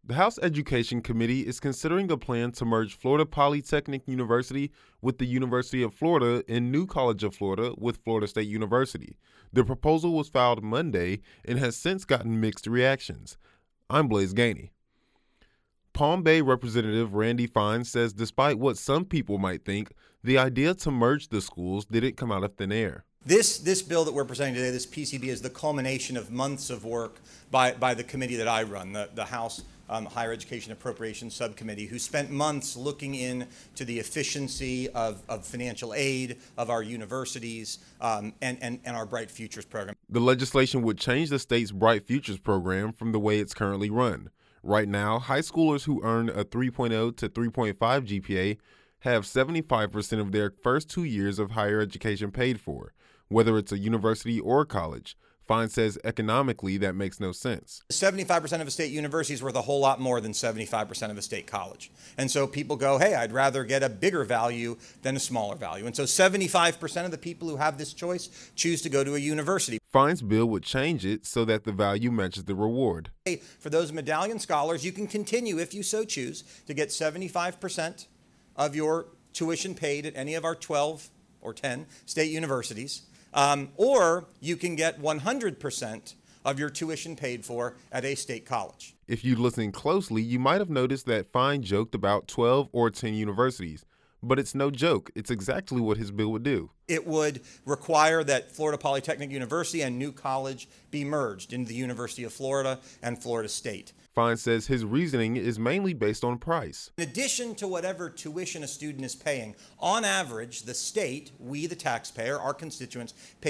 The House Education Committee is considering a plan to merge Florida Polytechnic University with the University of Florida and New College of Florida with Florida State University. The proposal was filed Monday and has since gotten mixed reactions. I'm Blaze Gainey. Palm Bay Representative Randy Fine says despite what some people might think, the idea to merge the schools didn't come out of thin air. This bill that we're presenting today, this PCB, is the culmination of months of work by the committee that I run, the House Higher Education Appropriations Subcommittee, who spent months looking into the efficiency of financial aid, of our universities, and our Bright Futures program. The legislation would change the state's Bright Futures program from the way it's currently run. Right now, high schoolers who earn a 3.0 to 3.5 GPA have 75% of their first 2 years of higher education paid for, whether it's a university or a college. Fine says economically that makes no sense. 75% of a state university is worth a whole lot more than 75% of a state college. And so people go, hey, I'd rather get a bigger value than a smaller value. And so 75% of the people who have this choice choose to go to a university. Fine's bill would change it so that the value matches the reward. For those medallion scholars, you can continue, if you so choose, to get 75% of your tuition paid at any of our 12 or 10 state universities. Or you can get 100% of your tuition paid for at a state college. If you listen closely, you might have noticed that Fine joked about 12 or 10 universities. But it's no joke. It's exactly what his bill would do. It would require that Florida Polytechnic University and New College be merged into the University of Florida and Florida State. Fine says his reasoning is mainly based on price. In addition to whatever tuition a student is paying, on average, the state, we the taxpayer, our constituents, pay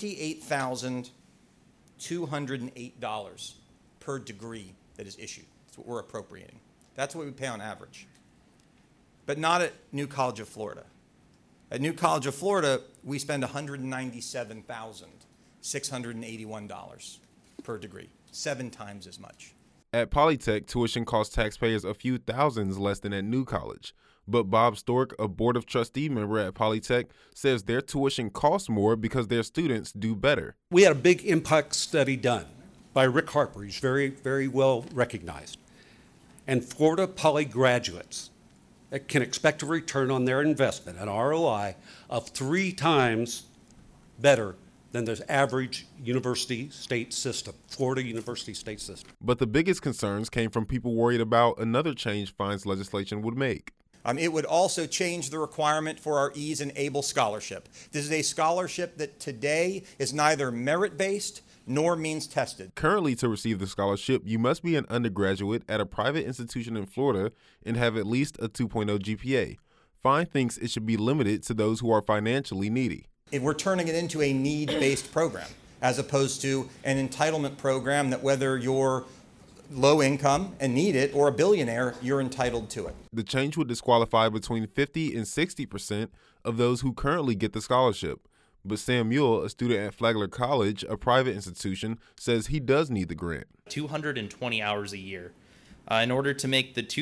$28,208 per degree that is issued. That's what we're appropriating. That's what we pay on average. But not at New College of Florida. At New College of Florida, we spend $197,681 per degree, 7 times as much. At Polytech, tuition costs taxpayers a few thousands less than at New College. But Bob Stork, a Board of Trustee member at Polytech, says their tuition costs more because their students do better. We had a big impact study done by Rick Harper. He's very, very well recognized. And Florida Poly graduates can expect a return on their investment, an ROI, of 3 times better than the average university state system, Florida university state system. But the biggest concerns came from people worried about another change Fine's legislation would make. It would also change the requirement for our Ease and Able scholarship. This is a scholarship that today is neither merit-based nor means tested. Currently, to receive the scholarship, you must be an undergraduate at a private institution in Florida and have at least a 2.0 GPA. Fine thinks it should be limited to those who are financially needy. We're turning it into a need-based program as opposed to an entitlement program that whether you're low income and need it or a billionaire, you're entitled to it. The change would disqualify between 50 and 60% of those who currently get the scholarship. But Sam Mule, a student at Flagler College, a private institution, says he does need the grant. 220 hours a year. In order to make the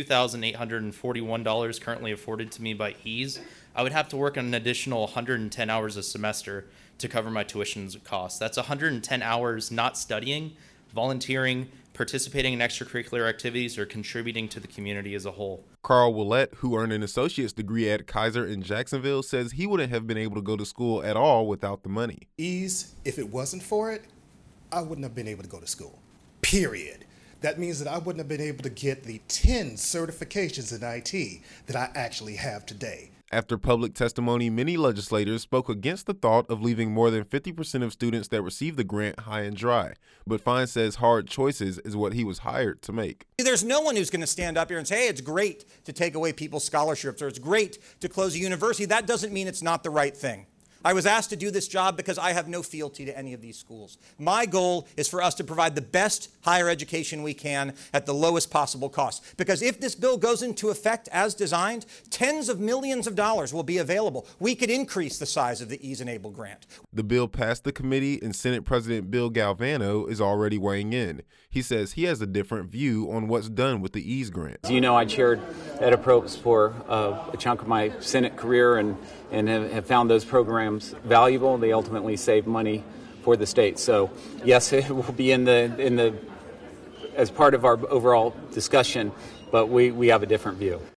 $2,841 currently afforded to me by Ease, I would have to work an additional 110 hours a semester to cover my tuition costs. That's 110 hours not studying, volunteering, participating in extracurricular activities, or contributing to the community as a whole. Carl Willett, who earned an associate's degree at Kaiser in Jacksonville, says he wouldn't have been able to go to school at all without the money. Ease, if it wasn't for it, I wouldn't have been able to go to school, period. That means that I wouldn't have been able to get the 10 certifications in IT that I actually have today. After public testimony, many legislators spoke against the thought of leaving more than 50% of students that receive the grant high and dry. But Fine says hard choices is what he was hired to make. There's no one who's going to stand up here and say, hey, it's great to take away people's scholarships or it's great to close a university. That doesn't mean it's not the right thing. I was asked to do this job because I have no fealty to any of these schools. My goal is for us to provide the best higher education we can at the lowest possible cost. Because if this bill goes into effect as designed, tens of millions of dollars will be available. We could increase the size of the Ease and Able grant. The bill passed the committee, and Senate President Bill Galvano is already weighing in. He says he has a different view on what's done with the Ease grant. As you know, I chaired EdApprops for a chunk of my Senate career and have found those programs valuable. They ultimately save money for the state. So yes, it will be in the as part of our overall discussion, but we have a different view.